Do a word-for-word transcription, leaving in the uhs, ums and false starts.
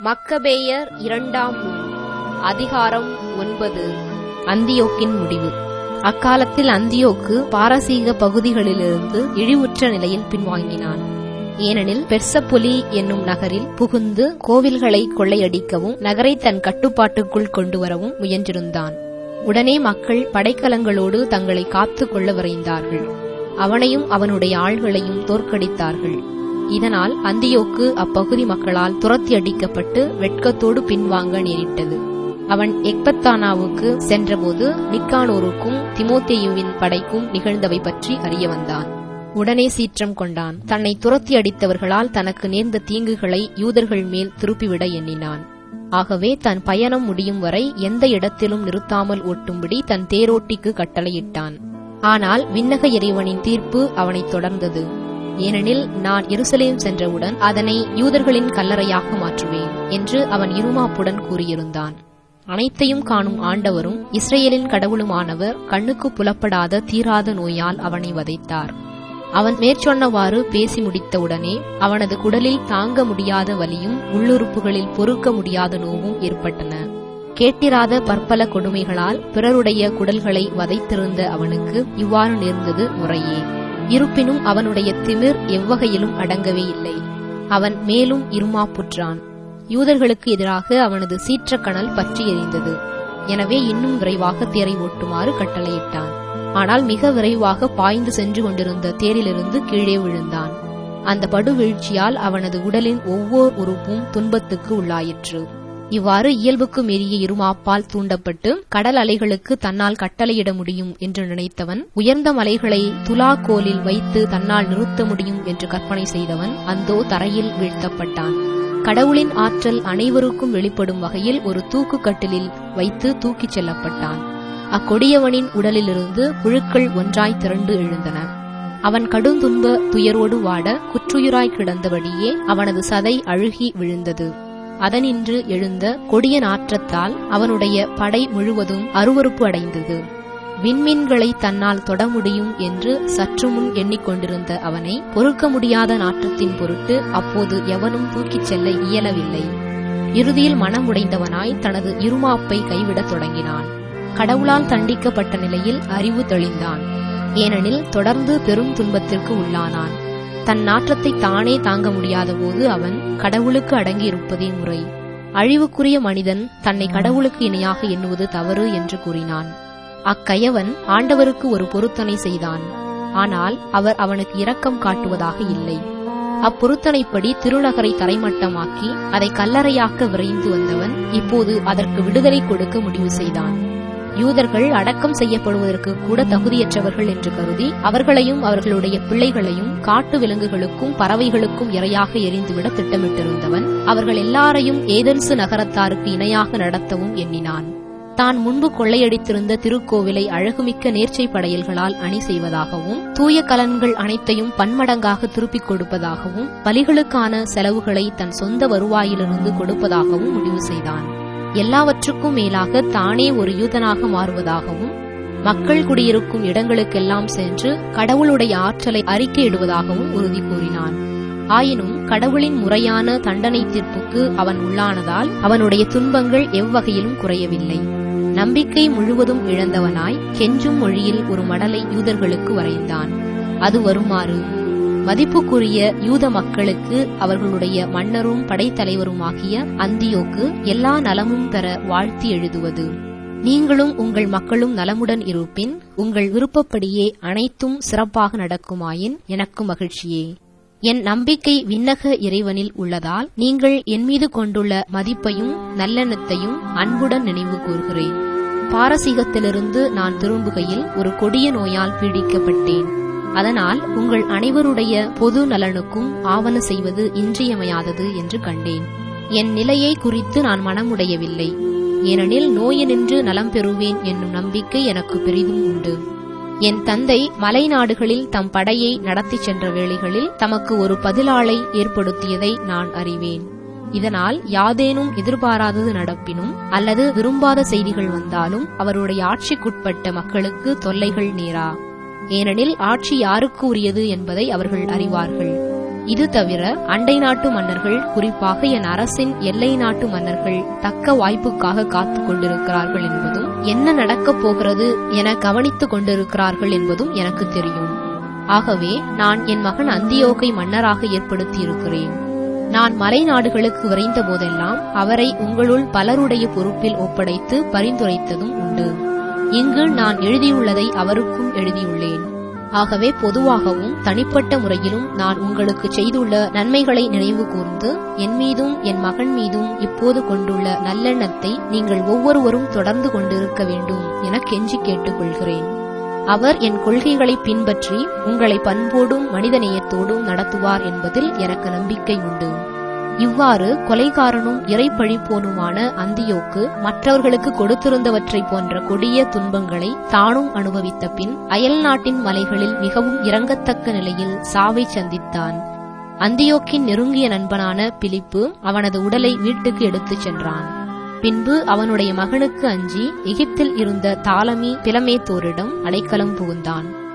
மக்கபேயர் இரண்டாம் நூல் அதிகாரம் ஒன்பது. அந்தியோக்கின் முடிவு. அக்காலத்தில் அந்தியோக்கு பாரசீக பகுதிகளிலிருந்து இழிவுற்ற நிலையில் பின்வாங்கினான். ஏனெனில் பெர்சப்பொலி என்னும் நகரில் புகுந்து கோவில்களை கொள்ளையடிக்கவும் நகரை தன் கட்டுப்பாட்டுக்குள் கொண்டு வரவும் முயன்றிருந்தான். உடனே மக்கள் படைக்கலங்களோடு தங்களை காத்துக் கொள்ள விரைந்தார்கள். அவனையும் அவனுடைய ஆள்களையும் தோற்கடித்தார்கள். இதனால் அந்தியோக்கு அப்பகுதி மக்களால் துரத்தி அடிக்கப்பட்டு வெட்கத்தோடு பின்வாங்க நேரிட்டது. அவன் எக்பத்தானாவுக்கு சென்றபோது நிக்கானோருக்கும் திமோத்தேயுவின் படைக்கும் நிகழ்ந்தவை பற்றி அறிய வந்தான். உடனே சீற்றம் கொண்டான். தன்னை துரத்தி அடித்தவர்களால் தனக்கு நேர்ந்த தீங்குகளை யூதர்கள் மேல் திருப்பிவிட எண்ணினான். ஆகவே தன் பயணம் முடியும் வரை எந்த இடத்திலும் நிறுத்தாமல் ஓட்டும்படி தன் தேரோட்டிக்கு கட்டளையிட்டான். ஆனால் விண்ணக இறைவனின் தீர்ப்பு அவனை தொடர்ந்தது. ஏனெனில் நான் எருசலேம் சென்றவுடன் அதனை யூதர்களின் கல்லறையாக மாற்றுவேன் என்று அவன் இருமாப்புடன் கூறியிருந்தான். அனைத்தையும் காணும் ஆண்டவரும் இஸ்ரேலின் கடவுளுமானவர் கண்ணுக்கு புலப்படாத தீராத நோயால் அவனை வதைத்தார். அவன் மேற்சொன்னவாறு பேசி முடித்தவுடனே அவனது குடலில் தாங்க முடியாத வலியும் உள்ளுறுப்புகளில் பொறுக்க முடியாத நோவும் ஏற்பட்டன. கேட்டிராத பற்பல கொடுமைகளால் பிறருடைய குடல்களை வதைத்திருந்த அவனுக்கு இவ்வாறு நேர்ந்தது முறையே. இருப்பினும் அவனுடைய திமிர் எவ்வகையிலும் அடங்கவே இல்லை. அவன் மேலும் இருமாப்புற்றான். யூதர்களுக்கு எதிராக அவனது சீற்றக்கணல் பற்றி எரிந்தது. எனவே இன்னும் விரைவாக தேரை ஓட்டுமாறு கட்டளையிட்டான். ஆனால் மிக விரைவாக பாய்ந்து சென்று கொண்டிருந்த தேரிலிருந்து கீழே விழுந்தான். அந்த படுவீழ்ச்சியால் அவனது உடலின் ஒவ்வொரு உறுப்பும் துன்பத்துக்கு உள்ளாயிற்று. இவ்வாறு இயல்புக்கு மீறிய இருமாப்பால் தூண்டப்பட்டு கடல் அலைகளுக்கு தன்னால் கட்டளையிட முடியும் என்று நினைத்தவன், உயர்ந்த மலைகளை துலாக்கோலில் வைத்து தன்னால் நிறுத்த முடியும் என்று கற்பனை செய்தவன் அந்தோ தரையில் வீழ்த்தப்பட்டான். கடவுளின் ஆற்றல் அனைவருக்கும் வெளிப்படும் வகையில் ஒரு தூக்கு கட்டிலில் வைத்து தூக்கிச் செல்லப்பட்டான். அக்கொடியவனின் உடலிலிருந்து புழுக்கள் ஒன்றாய் திரண்டு எழுந்தன. அவன் கடுந்துன்ப துயரோடு வாட குற்றுயிராய் கிடந்தபடியே அவனது சதை அழுகி விழுந்தது. அதனின்று எழுந்த கொடிய நாற்றத்தால் அவனுடைய படை முழுவதும் அருவருப்பு அடைந்தது. விண்மீன்களை தன்னால் தொட முடியும் என்று சற்று முன் எண்ணிக்கொண்டிருந்த அவனை பொறுக்க முடியாத நாற்றத்தின் பொருட்டு அப்போது எவனும் தூக்கிச் செல்ல இயலவில்லை. இறுதியில் மனமுடைந்தவனாய் தனது இருமாப்பை கைவிடத் தொடங்கினான். கடவுளால் தண்டிக்கப்பட்ட நிலையில் அறிவு தெளிந்தான். ஏனெனில் தொடர்ந்து பெரும் துன்பத்திற்கு உள்ளானான். தன் நாற்றத்தை தானே தாங்க முடியாத போது அவன் கடவுளுக்கு அடங்கியிருப்பதே முறை. அழிவுக்குரிய மனிதன் தன்னை கடவுளுக்கு இணையாக எண்ணுவது தவறு என்று கூறினான். அக்கயவன் ஆண்டவருக்கு ஒரு பொருத்தனை செய்தான். ஆனால் அவர் அவனுக்கு இரக்கம் காட்டுவதாக இல்லை. அப்பொருத்தனைப்படி திருநகரை தரைமட்டமாக்கி அதை கல்லறையாக்க விரைந்து வந்தவன் இப்போது அதற்கு விடுதலை கொடுக்க முடிவு செய்தான். யூதர்கள் அடக்கம் செய்யப்படுவதற்கு கூட தகுதியற்றவர்கள் என்று கருதி அவர்களையும் அவர்களுடைய பிள்ளைகளையும் காட்டு விலங்குகளுக்கும் பறவைகளுக்கும் இரையாக எரிந்துவிட திட்டமிட்டிருந்தவன் அவர்கள் எல்லாரையும் ஏதென்சு நகரத்தாருக்கு இணையாக நடத்தவும் எண்ணினான். தான் முன்பு கொள்ளையடித்திருந்த திருக்கோவிலை அழகுமிக்க நேர்ச்சை படையல்களால் அணி செய்வதாகவும் தூய கலன்கள் அனைத்தையும் பன்மடங்காக திருப்பிக் கொடுப்பதாகவும் பலிகளுக்கான செலவுகளை தன் சொந்த வருவாயிலிருந்து கொடுப்பதாகவும் முடிவு செய்தான். எல்லாவற்றுக்கும் மேலாக தானே ஒரு யூதனாக மாறுவதாகவும் மக்கள் குடியிருக்கும் இடங்களுக்கெல்லாம் சென்று கடவுளுடைய ஆற்றலை அறிக்கையிடுவதாகவும் உறுதி கூறினான். ஆயினும் கடவுளின் முறையான தண்டனை தீர்ப்புக்கு அவன் உள்ளானதால் அவனுடைய துன்பங்கள் எவ்வகையிலும் குறையவில்லை. நம்பிக்கை முழுவதும் இழந்தவனாய் கெஞ்சும் மொழியில் ஒரு மடலை யூதர்களுக்கு வரைந்தான். அது வருமாறு: மதிப்புக்குரிய யூத மக்களுக்கு அவர்களுடைய மன்னரும் படைத்தலைவருமாகிய அந்தியோக்கு எல்லா நலமும் பெற வாழ்த்தி எழுதுவது. நீங்களும் உங்கள் மக்களும் நலமுடன் இருப்பின் உங்கள் விருப்பப்படியே அனைத்தும் சிறப்பாக நடக்குமாயின் எனக்கு மகிழ்ச்சியே. என் நம்பிக்கை விண்ணக இறைவனில் உள்ளதால் நீங்கள் என் மீது கொண்டுள்ள மதிப்பையும் நல்லெண்ணத்தையும் அன்புடன் நினைவு கூர்கிறேன். பாரசீகத்திலிருந்து நான் திரும்புகையில் ஒரு கொடிய நோயால் பீடிக்கப்பட்டேன். அதனால் உங்கள் அனைவருடைய பொது நலனுக்கும் ஆவன செய்வது இன்றியமையாதது என்று கண்டேன். என் நிலையை குறித்து நான் மனமுடையவில்லை. ஏனெனில் நோயினின்று நலம் பெறுவேன் என்னும் நம்பிக்கை எனக்கு பெரிதும் உண்டு. என் தந்தை மலை நாடுகளில் தம் படையை நடத்தி சென்ற வேளைகளில் தமக்கு ஒரு பதிலாளை ஏற்படுத்தியதை நான் அறிவேன். இதனால் யாதேனும் எதிர்பாராதது நடப்பினும் அல்லது விரும்பாத செய்திகள் வந்தாலும் அவருடைய ஆட்சிக்குட்பட்ட மக்களுக்கு தொல்லைகள் நேரா. ஏனெனில் ஆட்சி யாருக்கு உரியது என்பதை அவர்கள் அறிவார்கள். இது தவிர அண்டை நாட்டு மன்னர்கள், குறிப்பாக என் அரசின் எல்லை நாட்டு மன்னர்கள் தக்க வாய்ப்புக்காக காத்துக் கொண்டிருக்கிறார்கள் என்பதும், என்ன நடக்கப் போகிறது என கவனித்துக் கொண்டிருக்கிறார்கள் என்பதும் எனக்கு தெரியும். ஆகவே நான் என் மகன் அந்தியோகை மன்னராக ஏற்படுத்தியிருக்கிறேன். நான் மலை நாடுகளுக்கு விரைந்த போதெல்லாம் அவரை உங்களுள் பலருடைய பொறுப்பில் ஒப்படைத்து பரிந்துரைத்ததும் உண்டு. இங்கு நான் எழுதியுள்ளதை அவருக்கும் எழுதியுள்ளேன். ஆகவே பொதுவாகவும் தனிப்பட்ட முறையிலும் நான் உங்களுக்கு செய்துள்ள நன்மைகளை நினைவு கூர்ந்து என் மீதும் என் மகன் மீதும் இப்போது கொண்டுள்ள நல்லெண்ணத்தை நீங்கள் ஒவ்வொருவரும் தொடர்ந்து கொண்டிருக்க வேண்டும் என கெஞ்சி கேட்டுக்கொள்கிறேன். அவர் என் கொள்கைகளை பின்பற்றி உங்களை பண்போடும் மனிதநேயத்தோடும் நடத்துவார் என்பதில் எனக்கு நம்பிக்கை உண்டு. இவ்வாறு கொலைகாரனும் இறைப்பழிப்போனுமான அந்தியோக்கு மற்றவர்களுக்கு கொடுத்திருந்தவற்றை போன்ற கொடிய துன்பங்களை தானும் அனுபவித்த பின் அயல் நாட்டின் மலைகளில் மிகவும் இரங்கத்தக்க நிலையில் சாவை சந்தித்தான். அந்தியோக்கின் நெருங்கிய நண்பனான பிலிப்பு அவனது உடலை வீட்டுக்கு எடுத்துச் சென்றான். பின்பு அவனுடைய மகனுக்கு அஞ்சி எகிப்தில் இருந்த தாலமி பிலமேத்தோரிடம் அடைக்கலம் புகுந்தான்.